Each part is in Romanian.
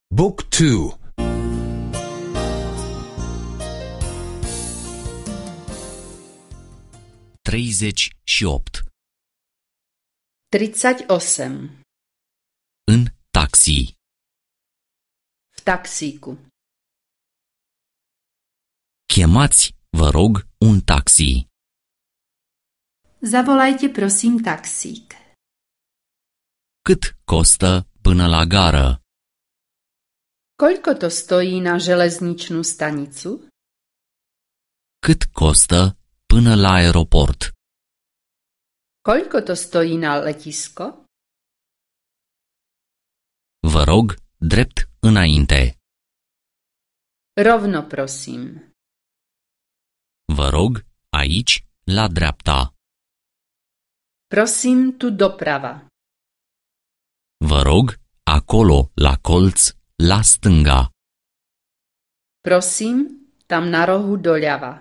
Book 2. 38. 38. În taxi. V taxíku. Chemați, vă rog, un taxi. Zavolajte prosím taxík. Cât costă până la gară? Koľko to stojí na železničnú stanicu? Cât costă până la aeroport? Koľko to stojí na letisko? Vă rog, drept înainte. Rovno prosím. Vă rog, aici, la dreapta. Prosím tu doprava. Vă rog, acolo, la colț, la stânga. Prosím, tam na rohu doľava.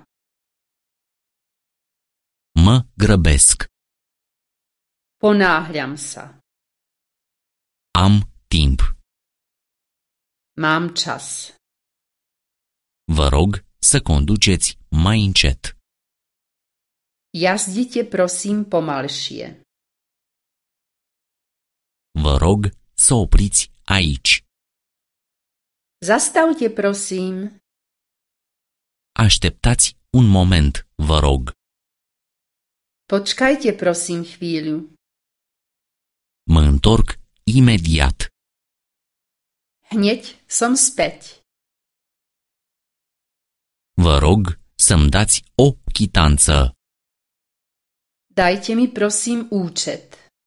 Mă grăbesc. Ponáhľam sa. Am timp. Mám čas. Vă rog să conduceți mai încet. Jazdite prosím pomalšie. Vă rog să opriți aici. Zastavte prosím. Așteptați un moment, vă rog. Počkajte prosím chvíľu. Mă întorc imediat. Hneď som späť. Vă rog să-mi dați o chitanță. Dajte mi prosím účet.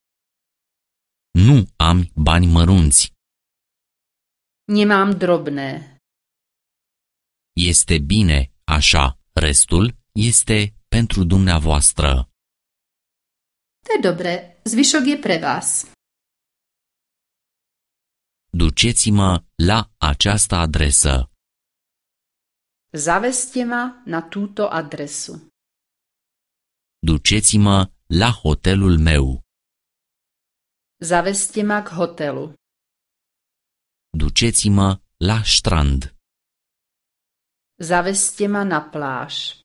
Nu am bani mărunți. Nemám drobné. Este bine așa, restul este pentru dumneavoastră. To je dobré, zvyšok je pre vás. Duceți-mă la această adresă. Zaveste ma na túto adresu. Duceți-mă la hotelul meu. Zaveste ma k hotelu. Duceți-mă la strand. Zaveste ma na pláž.